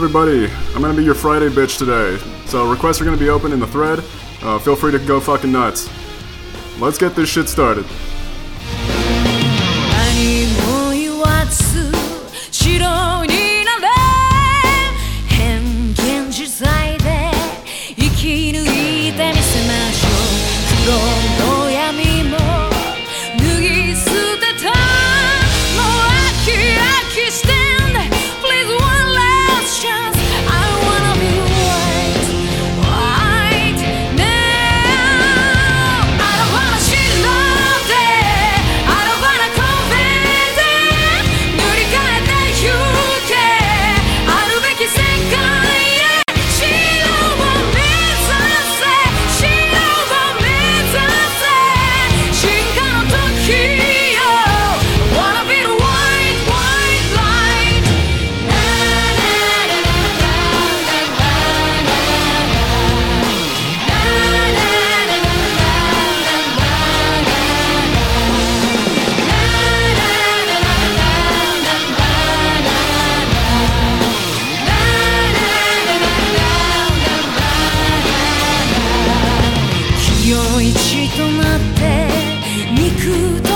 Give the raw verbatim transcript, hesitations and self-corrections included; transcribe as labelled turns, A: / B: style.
A: everybody, I'm gonna be your Friday bitch today. So requests are gonna be open in the thread. Uh, feel free to go fucking nuts. Let's get this shit started.
B: 何も言わず白になれ変幻自在で生き抜いてみせましょう黒の闇も脱ぎ捨てたもう飽き飽きして Please one last chance I wanna be right right now I don't wanna shit love it I don't wanna confess it 塗り替えてゆけあるべき世界へ白を目指せ白を目指せ進化の時よ Wanna be the white white light 清い血となって肉